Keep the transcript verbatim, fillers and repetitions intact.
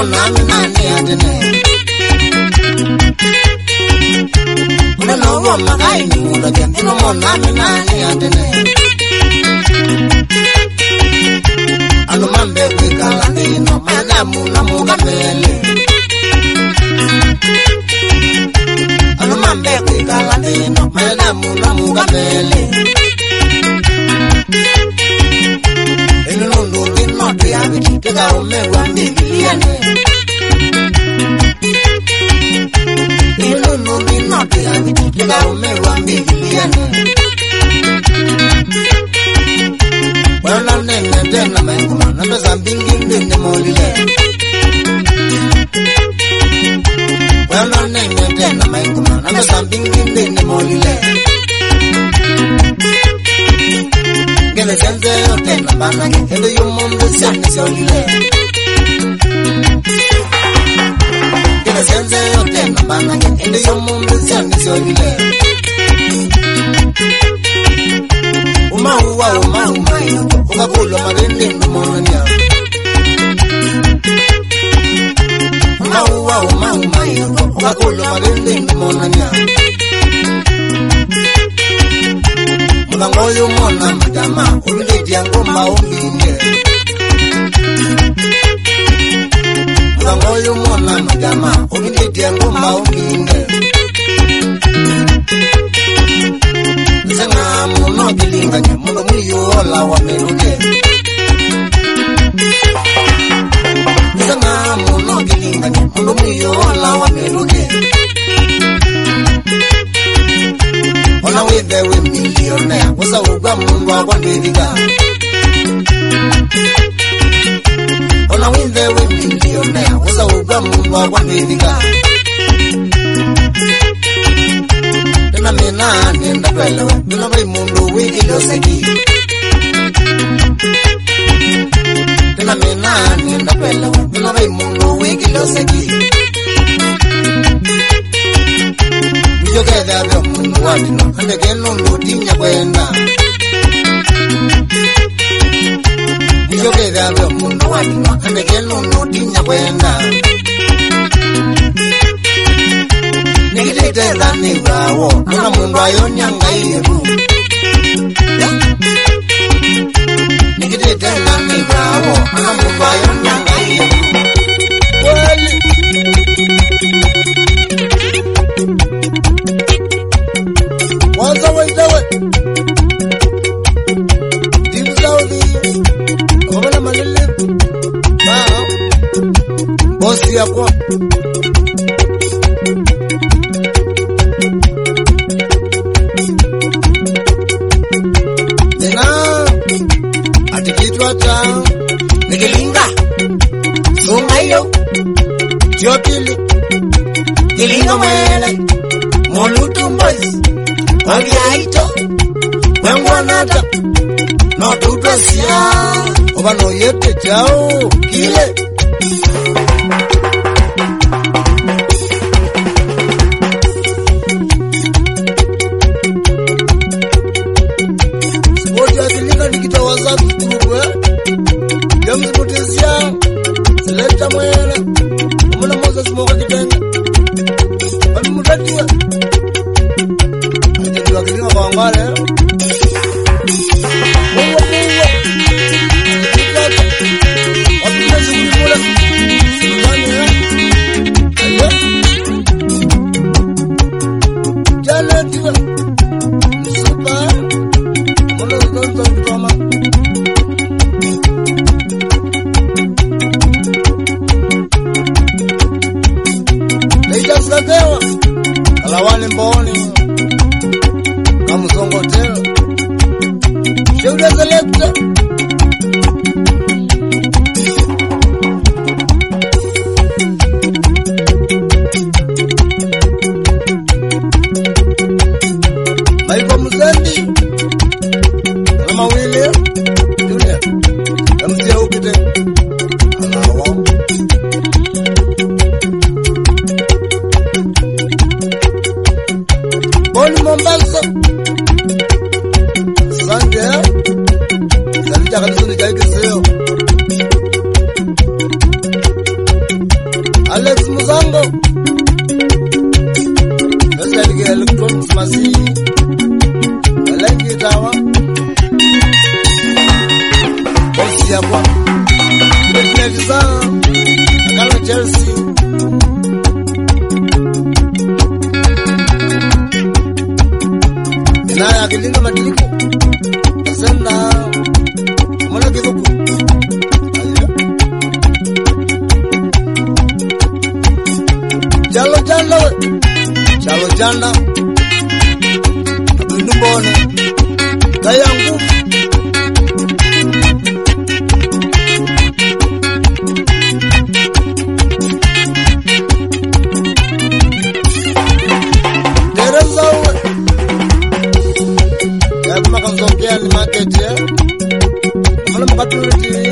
mona nani adene Una no wa magai ni mula gen Ino mona nani adene Anu mambe kwikala nino Madamu na muga mele Anu mambe kwikala nino Madamu na muga mele Inu nundu dino tuyabiti Kega umewa mbiliane Inu nundu dino tuyabiti Kega umewa mbiliane Wala nene tena menguma Nambeza mbingi mbingi molile Wala nene tena menguma Nambeza mbingi mbingi molile Gele senze yote na banage Endo yumumbe sani solile Gele senze yote na banage Endo yumumbe sani solile Uma uwa uma uma yuko Uka kulo marindi ndumonya Uma uwa uma uma yuko Uka kulo marindi ndumonya Mulangoyo mona madama Ulidi yangu maumine Mulangoyo mona madama Ulidi yangu maumine Nisanga muno bilinganye Muno mwiyo ola wa merude Nisanga muno bilinganye Muno mwiyo ola wa merude Ona withe we millionaire Wasa uga mungu wa kwandiriga Ona withe we millionaire Wasa uga mungu wa kwandiriga Tena mena nenda kwelewe Nuna vai mundu wiki loseki Tena mena nenda kwelewe Nuna vai mundu wiki loseki Yogeda vyo mundu wadino Hande geno lutinya kwenda Yogeda vyo mundu wadino Hande geno lutinya kwenda Nigitete dhani brawo Nuna mundu ayo nyanga iru Nigitete dhani brawo Nuna mundu ayo nyanga iru Wali Waza wezawe Dimzaudi Wabana malele Maa Bosi yako Nena Atikitwa ta Nikilinga Sungayo Tiopili Kilinga mwele Molutu mbozi Wangiaito Wengwanata No tutrasia Oba no yete chao Kile Sipoti asilika nikita WhatsApp kurubu James Mutezia Selecta mwele Umuna Moses Moka Kitenga Wani mutatiwa Wakilima kwa wangwale Mungo mungo Kikata Wakilima zinguli mula Sultani ya Ayo Jale tiba Supa Mula zinguli zangitoma Leija sakewa Kalawani mboni Kamusongo tero Sheuda Selecta Maiko Musendi Kama William Junior Kamsia ukite Alawa Boni Mombasa Sande Salita kanisa ni kaike seo Mwana kidogo. Jalo jalo. Jalo jana. Ndumbone. Kaya nguvu. Market ya. Mwana mkatuliti